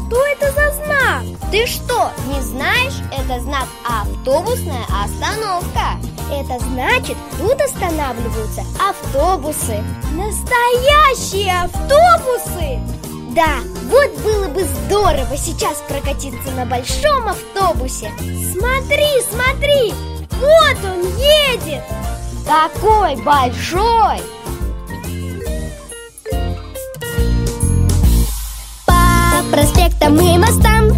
Что это за знак? Ты что, не знаешь? Это знак «Автобусная остановка». Это значит, тут останавливаются автобусы. Настоящие автобусы! Да, вот было бы здорово сейчас прокатиться на большом автобусе. Смотри, смотри, вот он едет! Какой большой! По проспектам и мостам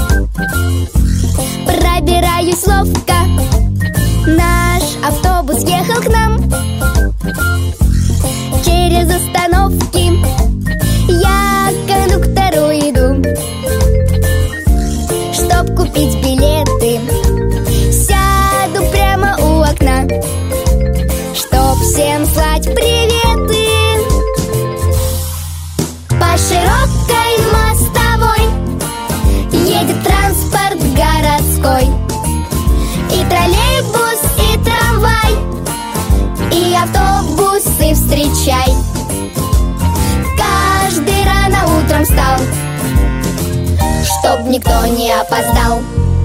пробираюсь ловко. Наш автобус ехал к нам. Через остановки я к кондуктору иду, чтоб купить билеты. Сяду прямо у окна, чтоб всем слать приветы. По широкой мостовой едет транспорт городской. И троллейбус, и трамвай, и автобусы встречай. Каждый рано утром встал, чтоб никто не опоздал.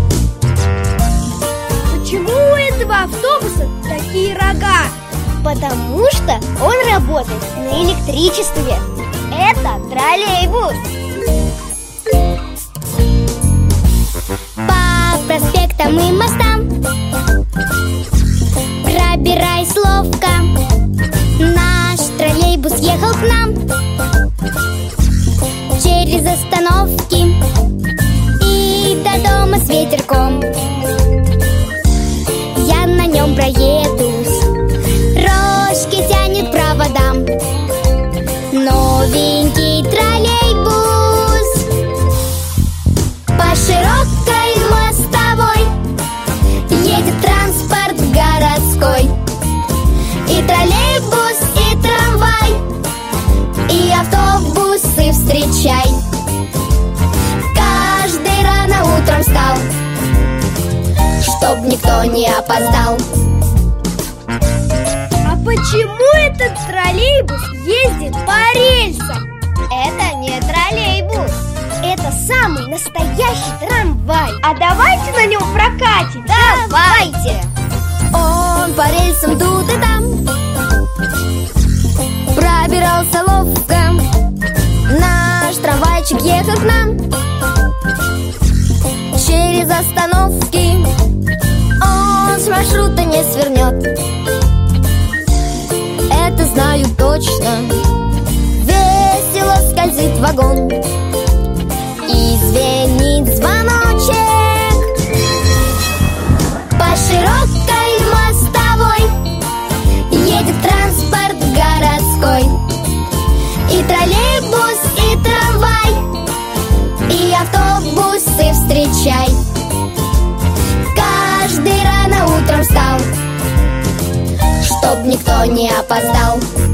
Почему у этого автобуса такие рога? Потому что он работает на электричестве. Это троллейбус. По проспектам и мостам пробираясь ловко, наш троллейбус ехал к нам. Через остановки и до дома с ветерком я на нем проедусь. Рожки тянет проводам новенький троллейбус. По широкой мостовой едет транспорт городской. И троллейбус, и трамвай, и автобусы встречай. Каждый рано утром встал, чтоб никто не опоздал. А почему этот троллейбус ездит по рельсам? Это не троллейбус. Это самый настоящий трамвай. А давайте на нем прокатим. Давайте. Он по рельсам тут и там пробирался ловко. Наш трамвайчик ехал к нам. Через остановки он с маршрута не свернет. Это знаю точно. Весело скользит вагон и звенит звоночек. По широкой мостовой едет транспорт городской. И троллейбус, и трамвай, и автобусы встречай. Каждый рано утром встал, чтоб никто не опоздал.